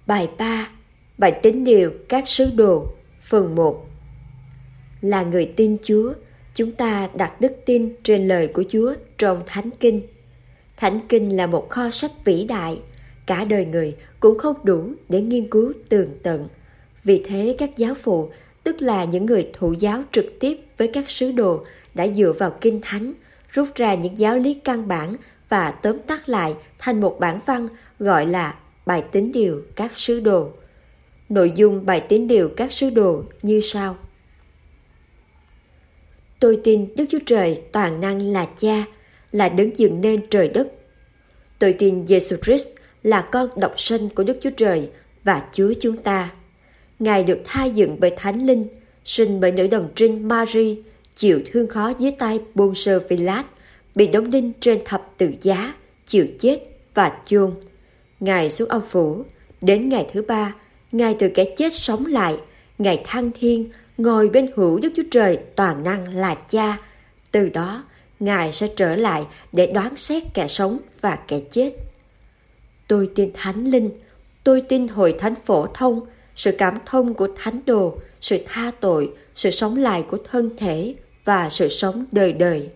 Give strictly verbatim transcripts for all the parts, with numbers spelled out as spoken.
Bài ba, bài tín điều các sứ đồ, phần một. Là người tin Chúa, chúng ta đặt đức tin trên lời của Chúa trong Thánh Kinh. Thánh Kinh là một kho sách vĩ đại, cả đời người cũng không đủ để nghiên cứu tường tận. Vì thế các giáo phụ, tức là những người thụ giáo trực tiếp với các sứ đồ, đã dựa vào Kinh Thánh, rút ra những giáo lý căn bản và tóm tắt lại thành một bản văn gọi là bài tín điều các sứ đồ. Nội dung bài tín điều các sứ đồ như sau. Tôi tin Đức Chúa Trời toàn năng là Cha, là đấng dựng nên trời đất. Tôi tin Giêsu Christ là con độc sanh của Đức Chúa Trời và Chúa chúng ta. Ngài được thai dựng bởi Thánh Linh, sinh bởi nữ đồng trinh Mary, chịu thương khó dưới tay Pôncio Philát, bị đóng đinh trên thập tự giá, chịu chết và chôn. Ngài xuống âm phủ, đến ngày thứ ba, Ngài từ kẻ chết sống lại, Ngài thăng thiên, ngồi bên hữu Đức Chúa Trời toàn năng là Cha. Từ đó, Ngài sẽ trở lại để đoán xét kẻ sống và kẻ chết. Tôi tin Thánh Linh, tôi tin hội thánh phổ thông, sự cảm thông của thánh đồ, sự tha tội, sự sống lại của thân thể và sự sống đời đời.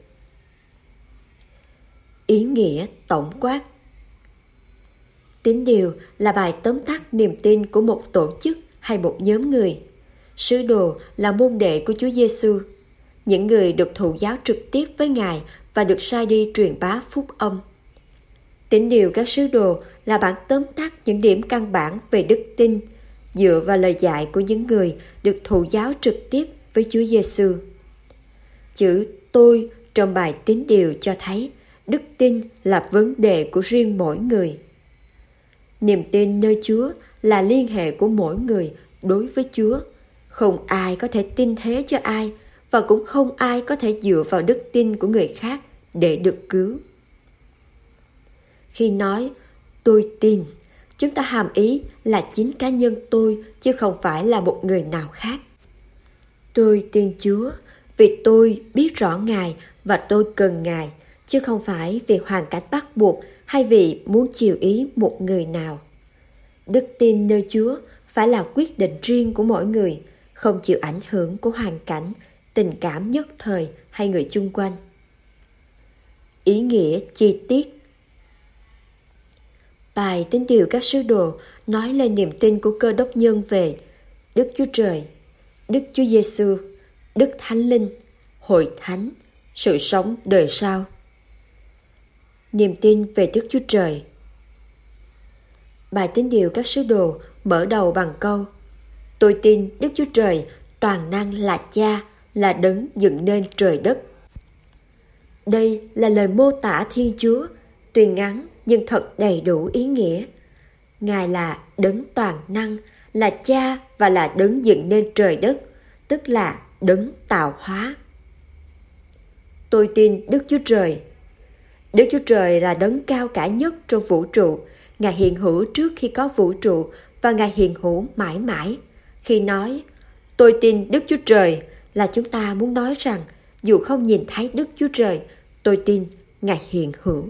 Ý nghĩa tổng quát. Tín điều là bài tóm tắt niềm tin của một tổ chức hay một nhóm người. Sứ đồ là môn đệ của Chúa Giêsu, những người được thụ giáo trực tiếp với Ngài và được sai đi truyền bá phúc âm. Tín điều các sứ đồ là bản tóm tắt những điểm căn bản về đức tin, dựa vào lời dạy của những người được thụ giáo trực tiếp với Chúa Giêsu. Chữ tôi trong bài tín điều cho thấy đức tin là vấn đề của riêng mỗi người. Niềm tin nơi Chúa là liên hệ của mỗi người đối với Chúa. Không ai có thể tin thế cho ai, và cũng không ai có thể dựa vào đức tin của người khác để được cứu. Khi nói tôi tin, chúng ta hàm ý là chính cá nhân tôi, chứ không phải là một người nào khác. Tôi tin Chúa vì tôi biết rõ Ngài và tôi cần Ngài, chứ không phải vì hoàn cảnh bắt buộc hay vì muốn chiều ý một người nào. Đức tin nơi Chúa phải là quyết định riêng của mỗi người, không chịu ảnh hưởng của hoàn cảnh, tình cảm nhất thời hay người chung quanh. Ý nghĩa chi tiết. Bài tín điều các sứ đồ nói lên niềm tin của Cơ Đốc nhân về Đức Chúa Trời, Đức Chúa Giêsu, Đức Thánh Linh, Hội Thánh, sự sống đời sau. Niềm tin về Đức Chúa Trời. Bài tín điều các sứ đồ mở đầu bằng câu tôi tin Đức Chúa Trời toàn năng là Cha, là đấng dựng nên trời đất. Đây là lời mô tả Thiên Chúa, tuy ngắn nhưng thật đầy đủ ý nghĩa. Ngài là đấng toàn năng, là Cha và là đấng dựng nên trời đất, tức là đấng tạo hóa. Tôi tin Đức Chúa Trời. Đức Chúa Trời là đấng cao cả nhất trong vũ trụ. Ngài hiện hữu trước khi có vũ trụ và Ngài hiện hữu mãi mãi. Khi nói tôi tin Đức Chúa Trời là chúng ta muốn nói rằng dù không nhìn thấy Đức Chúa Trời, tôi tin Ngài hiện hữu.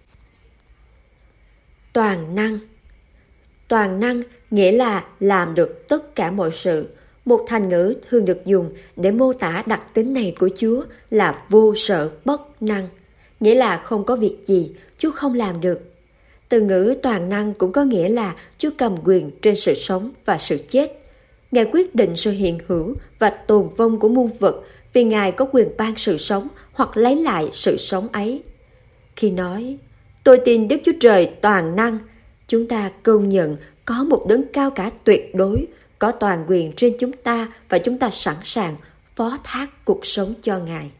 Toàn năng. Toàn năng nghĩa là làm được tất cả mọi sự. Một thành ngữ thường được dùng để mô tả đặc tính này của Chúa là vô sở bất năng, nghĩa là không có việc gì Chúa không làm được. Từ ngữ toàn năng cũng có nghĩa là Chúa cầm quyền trên sự sống và sự chết. Ngài quyết định sự hiện hữu và tồn vong của muôn vật vì Ngài có quyền ban sự sống hoặc lấy lại sự sống ấy. Khi nói tôi tin Đức Chúa Trời toàn năng, chúng ta công nhận có một đấng cao cả tuyệt đối, có toàn quyền trên chúng ta và chúng ta sẵn sàng phó thác cuộc sống cho Ngài.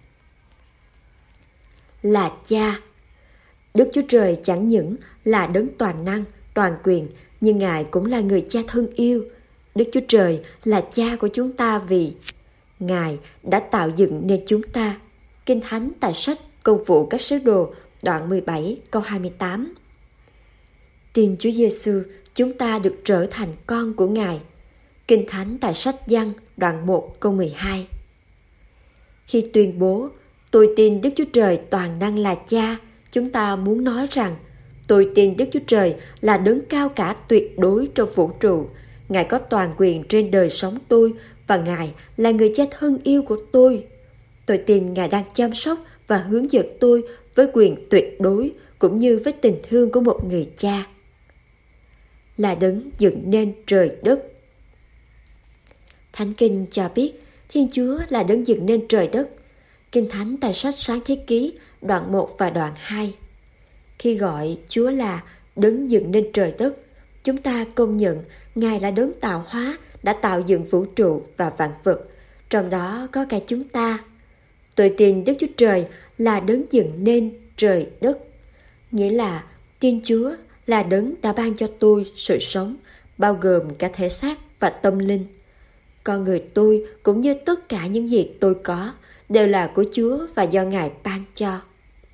Là Cha. Đức Chúa Trời chẳng những là đấng toàn năng, toàn quyền, nhưng Ngài cũng là người Cha thân yêu. Đức Chúa Trời là Cha của chúng ta vì Ngài đã tạo dựng nên chúng ta. Kinh Thánh tại sách Công vụ các sứ đồ đoạn mười bảy câu hai mươi tám. Tin Chúa Giêsu, chúng ta được trở thành con của Ngài. Kinh Thánh tại sách Giăng đoạn một câu mười hai. Khi tuyên bố tôi tin Đức Chúa Trời toàn năng là Cha, chúng ta muốn nói rằng Tôi tin Đức Chúa Trời là đấng cao cả tuyệt đối trong vũ trụ. Ngài có toàn quyền trên đời sống tôi và Ngài là người cha thân yêu của tôi. Tôi tin Ngài đang chăm sóc và hướng dẫn tôi với quyền tuyệt đối cũng như với tình thương của một người cha. Là đấng dựng nên trời đất. Thánh Kinh cho biết Thiên Chúa là đấng dựng nên trời đất. Kinh Thánh tại sách Sáng Thế Ký đoạn một và đoạn hai. Khi gọi Chúa là đấng dựng nên trời đất, chúng ta công nhận Ngài là đấng tạo hóa đã tạo dựng vũ trụ và vạn vật, trong đó có cả chúng ta. Tôi tin Đức Chúa Trời là đấng dựng nên trời đất, nghĩa là tin Chúa là đấng đã ban cho tôi sự sống, bao gồm cả thể xác và tâm linh. Con người tôi cũng như tất cả những gì tôi có đều là của Chúa và do Ngài ban cho.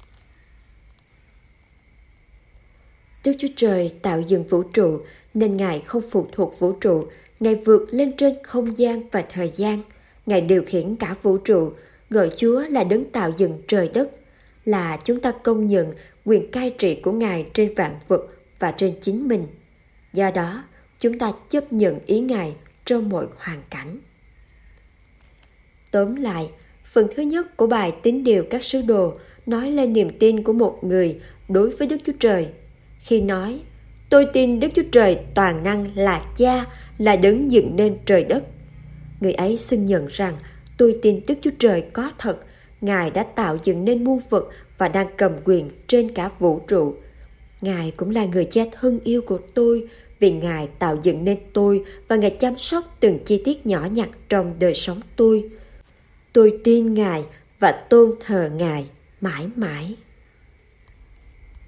Đức Chúa Trời tạo dựng vũ trụ nên Ngài không phụ thuộc vũ trụ, Ngài vượt lên trên không gian và thời gian. Ngài điều khiển cả vũ trụ, gọi Chúa là đấng tạo dựng trời đất, là chúng ta công nhận quyền cai trị của Ngài trên vạn vật và trên chính mình. Do đó, chúng ta chấp nhận ý Ngài trong mọi hoàn cảnh. Tóm lại, phần thứ nhất của bài Tín điều các sứ đồ nói lên niềm tin của một người đối với Đức Chúa Trời. Khi nói, tôi tin Đức Chúa Trời toàn năng là Cha, là đấng dựng nên trời đất, người ấy xưng nhận rằng tôi tin Đức Chúa Trời có thật, Ngài đã tạo dựng nên muôn vật và đang cầm quyền trên cả vũ trụ. Ngài cũng là người cha thân yêu của tôi, vì Ngài tạo dựng nên tôi và Ngài chăm sóc từng chi tiết nhỏ nhặt trong đời sống tôi. Tôi tin Ngài và tôn thờ Ngài mãi mãi.